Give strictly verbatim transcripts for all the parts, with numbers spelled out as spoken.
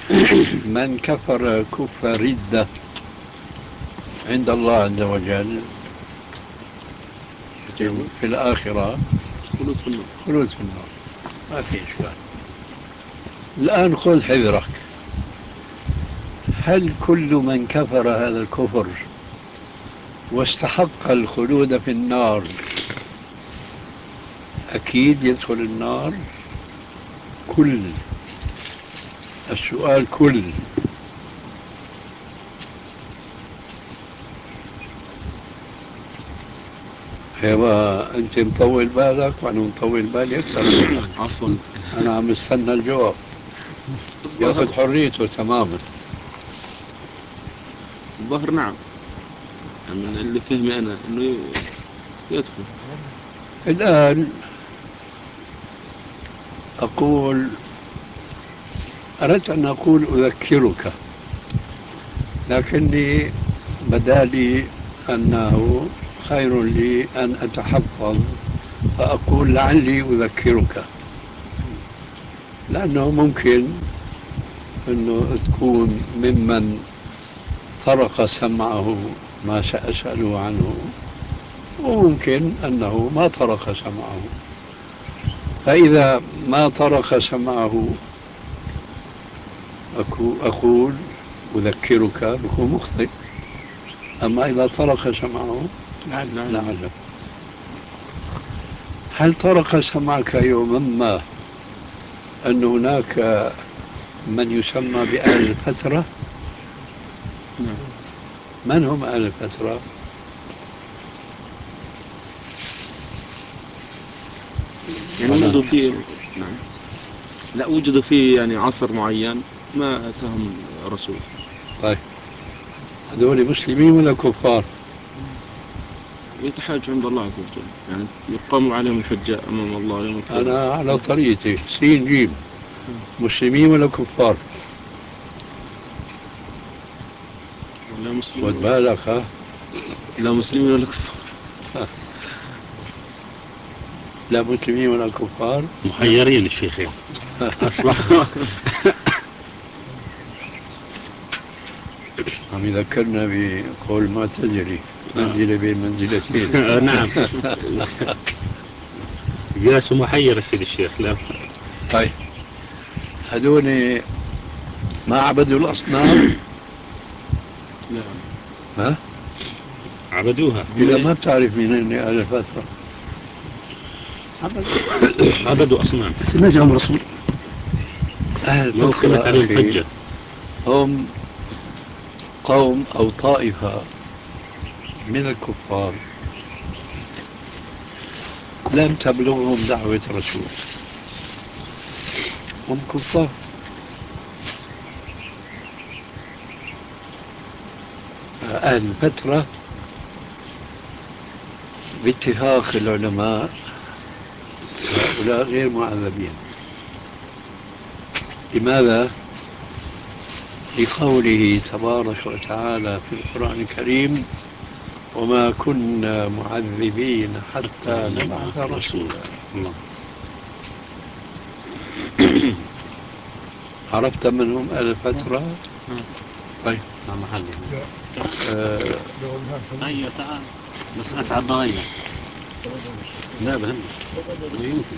من كفر كفر ردة عند الله عز وجل في الآخرة خلود في النار. خلود في النار، ما في إشكال. الآن خذ حذرك، هل كل من كفر هذا الكفر واستحق الخلود في النار أكيد يدخل النار؟ كل السؤال كل يبقى أنت مطول بالك وأنا مطول بالي أكثر منك. عفوا أنا عم استنى الجواب، يأخذ حريته تماما. الظهر نعم، من اللي فهمي أنا أنه يدخل. الآن أقول، أردت أن أقول أذكرك، لكني بدالي أنه خير لي أن أتحفظ فأقول لعلي أذكرك، لأنه ممكن أنه تكون ممن طرق سمعه ما سأسأله عنه، وممكن أنه ما طرق سمعه. فإذا ما طرق سمعه أقول أذكرك بكون مخطئ، أما إذا طرق سمعه لا عجب. هل طرق سمعك يوما ما أن هناك من يسمى بأهل الفترة؟ من هم أهل الفترة؟ يعني وجدوا في نعم لا وجدوا في يعني عصر معين ما أتاهم رسول. طيب هذول مسلمين ولا كفار؟ يتحاج عند الله عز وجل، يعني يقام عليهم الحجة أمام الله يوم القيامة. أنا على طريقتي سين جيم، مسلمين ولا كفار؟ ولا مسلمين خد بالك ها، لا مسلمين ولا كفار. لا مسلمين ولا كفار، محيرين الشيخ يعني. أصبح عم يذكرنا بقول ما تدري منزلة بين منزلتين. نعم جالس محير السيد الشيخ. لا طيب هذول ما عبدوا الأصنام؟ لا ها؟ عبدوها. إذا ما بتعرف مين أهل الفترة. عبدوا أصنام ما جاءهم رسول. أهل ما أقيمت عليهم الفترة حجة. هم قوم أو طائفة من الكفار لم تبلغهم دعوة رسول، هم كفار. أهل الفترة باتفاق العلماء هؤلاء غير معذبين. لماذا؟ لقوله تبارك وتعالى في القرآن الكريم: وما كنا معذبين حتى نبعث رسولا. الله. عرفت من هم أهل الفترة؟ طيب محل آه أيوة تعال بس أتعب بغير. لا بهم يمكن.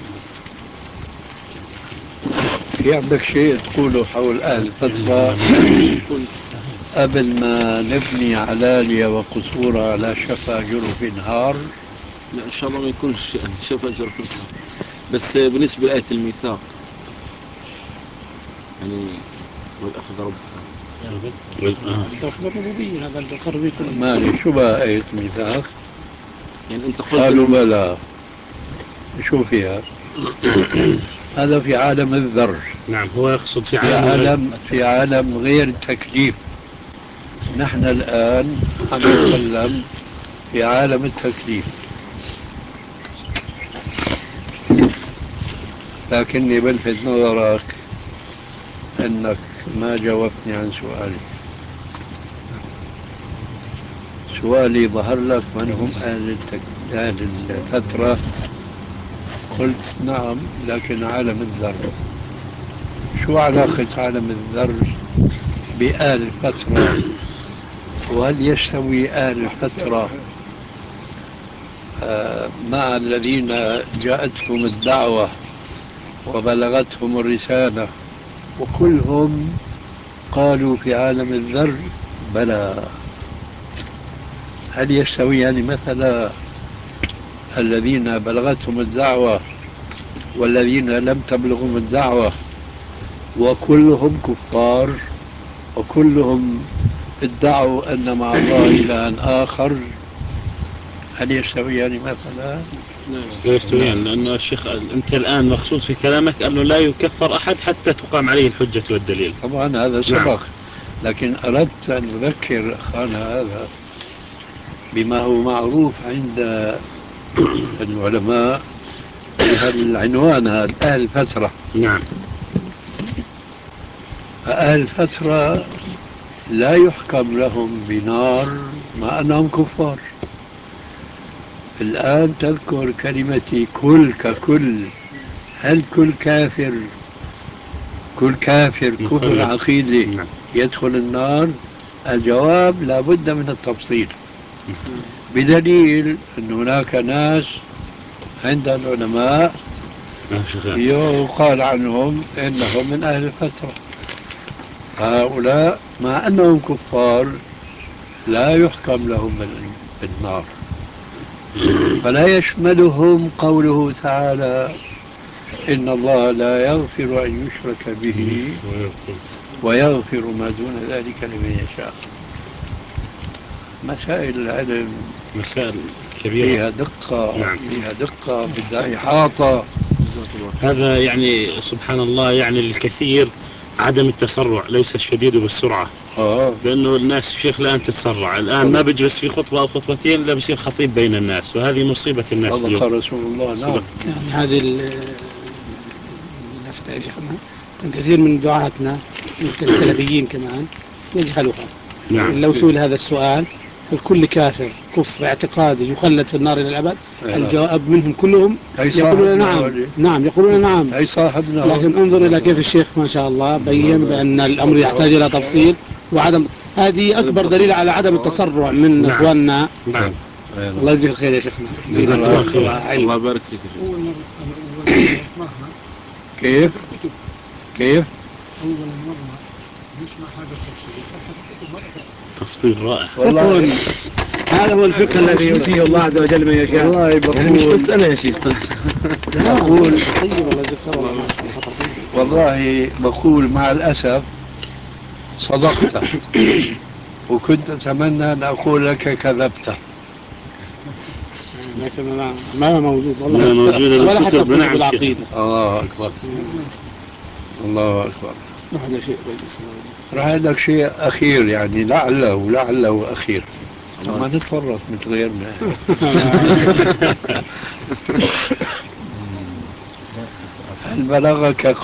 في عندك شيء تقوله حول أهل الفترة قبل ما نبني علالي وقصورها على شفا جرف نهار؟ لا إن شاء الله ما يكونش يعني شوف أجر في النهار. بس بالنسبة لآية الميثاق يعني والأخذ ربها توحيد الربوبية هذا القرار بيكون مالي شو بقى آية ميثاق؟ يعني أنت قلت قالوا إن بلى. شو فيها؟ هذا في عالم الذر. نعم هو يقصد في في عالم الغيب. عالم في عالم غير التكليف. نحن الآن عم نتكلم في عالم التكليف، لكني بلفت نظرك أنك ما جاوبتني عن سؤالي. سؤالي ظهر لك من هم أهل, التك... أهل الفترة؟ قلت نعم، لكن عالم الذر. شو علاقة عالم الذر بآل فترة؟ وهل يستوي آل فترة آه، مع الذين جاءتهم الدعوة وبلغتهم الرسالة وكلهم قالوا في عالم الذر بلى؟ هل يستوي يعني مثلا الذين بلغتهم الدعوة والذين لم تبلغهم الدعوة وكلهم كفار وكلهم ادعوا أن مع الله إلها آخر؟ هل يستوي يعني مثلا؟ لا يستويان، لأنه الشيخ أنت الآن مقصود في كلامك أنه لا يكفر أحد حتى تقام عليه الحجة والدليل. طبعا هذا سبق. لكن أردت أن أذكر أخانا هذا بما هو معروف عند العلماء بهالعنوان هذا، أهل فترة. نعم. أهل فترة لا يحكم لهم بنار مع أنهم كفار. الآن تذكر كلمتي كل ككل، هل كل كافر كل كافر كفر عقيدي نعم. يدخل النار؟ الجواب لا بد من التفصيل، بدليل أن هناك ناس عند العلماء يقال عنهم إنهم من أهل الفترة. هؤلاء مع أنهم كفار لا يحكم لهم بالنار، فلا يشملهم قوله تعالى إن الله لا يغفر أن يشرك به ويغفر ما دون ذلك لمن يشاء. مسائل العلم مسائل كبيرة فيها دقة. نعم. فيها دقة بدها إحاطة. هذا يعني سبحان الله، يعني الكثير عدم التسرع، ليس الشديد بالسرعة. آه. لأنه الناس شيخ الآن تتسرع، الآن ما بيجلس في خطبة أو خطبتين إلا بيصير خطيب بين الناس، وهذه مصيبة الناس اليوم. صدق رسول الله. نعم. يعني هذه النفتة يا شيخنا كثير من دعاتنا يمكن السلفيين كمان يجهلوها. نعم. لو سئل هذا السؤال الكل كافر كفر اعتقادي يخلد في النار إلى الأبد، الجواب منهم كلهم يقولون نعم. نعم يقولون نعم. أي صاحبنا. لكن انظر إلى كيف الشيخ ما شاء الله بين بأن الأمر يحتاج إلى تفصيل وعدم. هذه أكبر دليل على عدم التسرع من نعم. إخواننا. نعم. الله يجزيك الخير يا شيخنا. الله يبارك فيك. كيف كيف أول مرة نسمع هذا التفصيل فتحت الكتب مرة تفصيل رائع والله. هذا هو الفقه الذي يؤتيه الله عز وجل من يشاء. والله بقول يعني مش مسألة يا شيخ. بقول طيب الله يجزيك. والله بقول مع الأسف صدقت وكنت أتمنى أن أقول لك كذبت. لكن ما ما موجود والله. ما موجود ولا حتى الكتب. في نعم. العقيدة. الله أكبر. الله أكبر. هذا شيء راح أقول لك شيء أخير، يعني لعله لعله أخير، ما نتفرط مثل غيرنا. هل بلغك